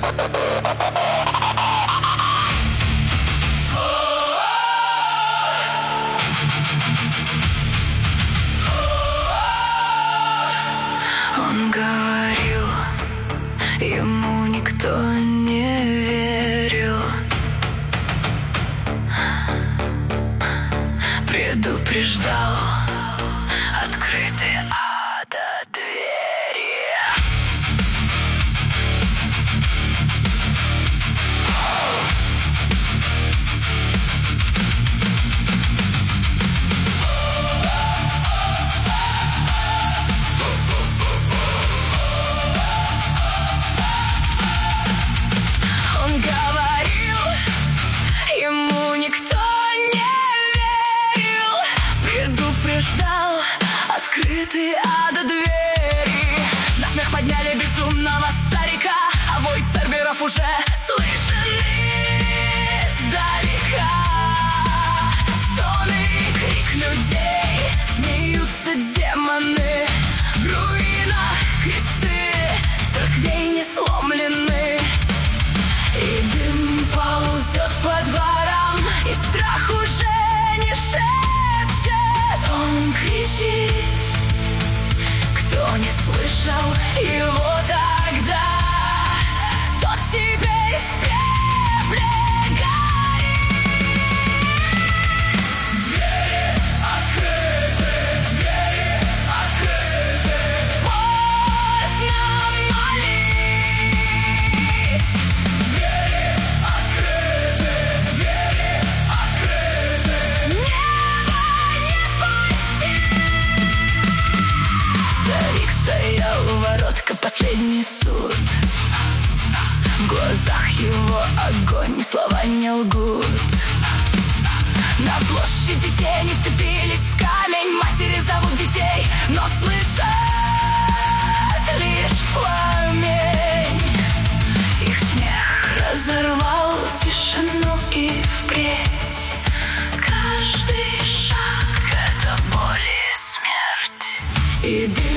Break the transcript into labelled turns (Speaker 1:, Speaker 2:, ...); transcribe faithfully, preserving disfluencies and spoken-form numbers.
Speaker 1: Он говорил, ему никто не верил, предупреждал открытые ада двери. Он говорил, ему никто не верил, предупреждал открытые ада двери. На смех подняли безумного старика, а вой церберов уже слышны издалека. Стоны и крик людей, смеются демоны. В руинах кресты церквей не сломлены, и дым ползет по дворам, и страх уже не шепчет. Он кричит, кто не слышал его тогда, тот теперь в пепле горит. Двери открыты, двери открыты, поздно молить. Двери открыты, двери открыты, небо не спасти. Старик стоял у ворот, как последний суд. В глазах его огонь, и слова не лгут. На площади тени вцепились в камень, матери зовут детей, но слышат лишь пламень. Их смех разорвал тишину, и впредь каждый шаг — это боль и смерть. И дым